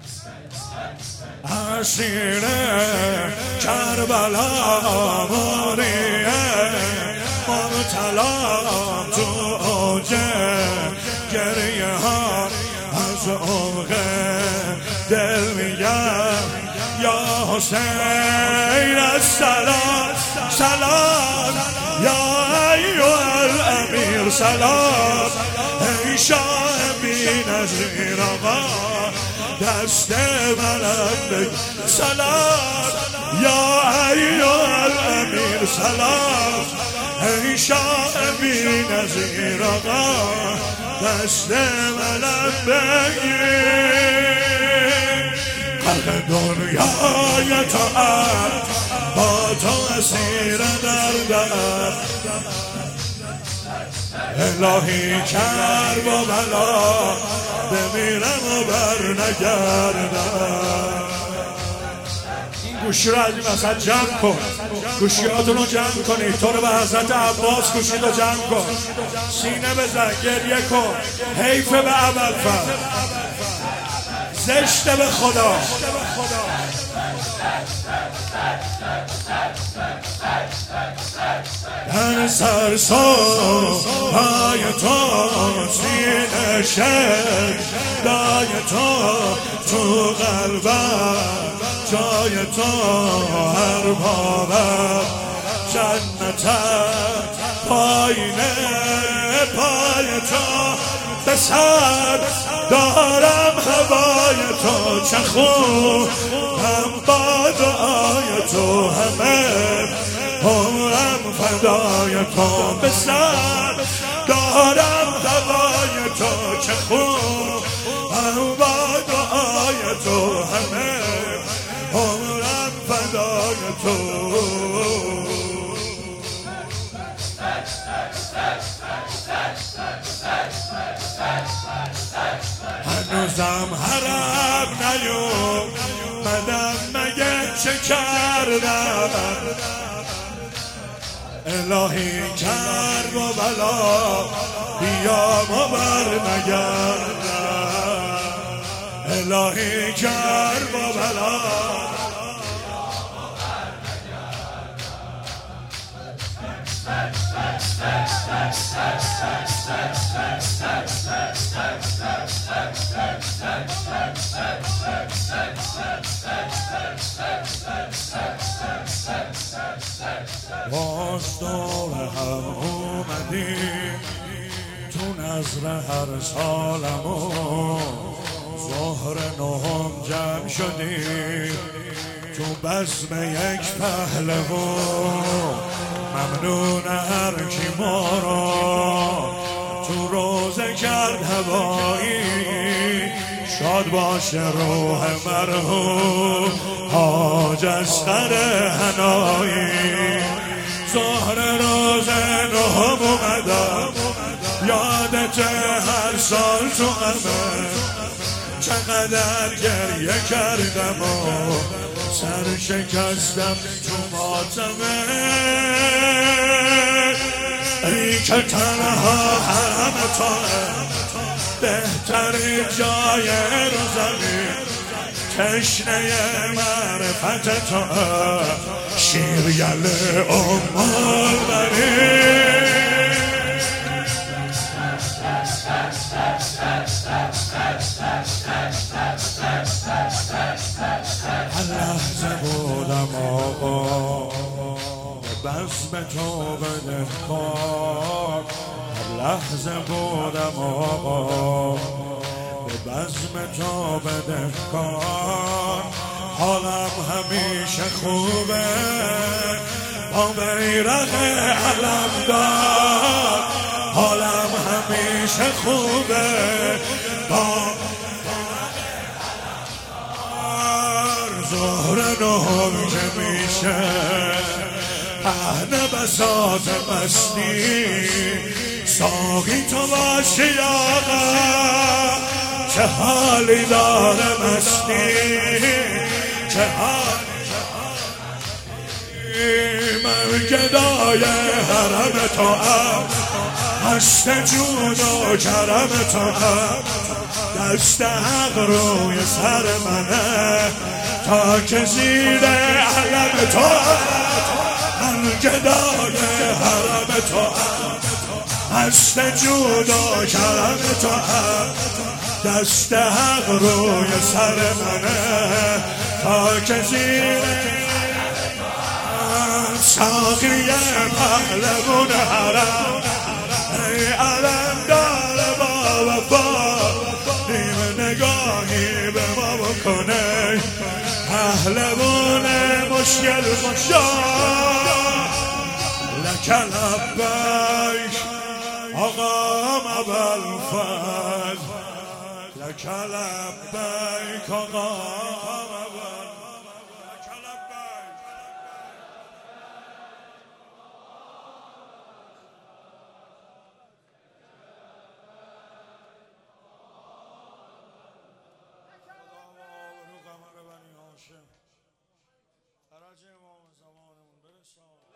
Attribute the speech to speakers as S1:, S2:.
S1: اسیر کربلا موریه مبتلام تو اوج گریه ها از عمق دل میگم یا حسین السلام سلام یا ایها الامیر سلام ای شاه بی‌نظیر آقا دست ملک بگیر سلام یا ایها الامیر سلام ای شاه بی‌نظیر آقا دست ملک بگیر خلق دنیای تو با تو اسیر دردم الهی کرب و بلا بمیرم و بر نگردم. این گوشی رو از این وسط جمع کن، گوشیاتون رو جمع کنید، تو رو به حضرت عباس گوشی رو جمع کن، سینه بزن گریه کن، حیف به ابوالفضل، زشته به خدا. در سرسو پای تو سینه شد دای تو قلبم جای تو هر بابم جنتم پایینه پای تو به سر دارم هوای تو چه خوب هم با دعای تو همه عمرم فدای تو به سر دارم هوای تو چه خوب هم با دعای تو همه عمرم فدای تو. هنوزم حرم نیومدم مگه چه کردم الهی کرب و بلا بیام و بر نگردم الهی کرب و بلا باز دور هم اومدیم تو نظر هر سالمو ظهر نهم جمع شدیم تو بزم یک پهلو ممنون هر کی ما را تو روزه کرد هوایی شاد باشه روح مرحوم حاج اصغر حنایی ظهر روز نهم اومدم یادت هر سال تو همه چقدر گریه کردم و سر شکستم تو ماتمه ای که تنها حرم توه بهترین جای رو زمین تشنه معرفت توه شیر یل امال بری لحظه بودم آقا به بزم تو بدهکار لحظه بودم آقا به بزم تو بدهکار حالم همیشه خوبه با بیرق علمدار حالم همیشه خوبه با ظهر نهم که میشه پهن بساط مستی ساقی تو باشی آقا چه حالی داره مستی چه حالی من گدای حرم تو هم هست جود و کرم تو هم دست حق روی سر منه تا که زیر علم تو من گدای حرم تو هست جود و کرم تو دست حق روی سر منه تا که زیر ساقی پهلوان حرم ای علم دار با وفا نیم نگاهی به ما بکنه پهلوان مشکل مشا لک لبیک آقا ابوالفضل لک لبیک آقا فرج امام زمانمون برسان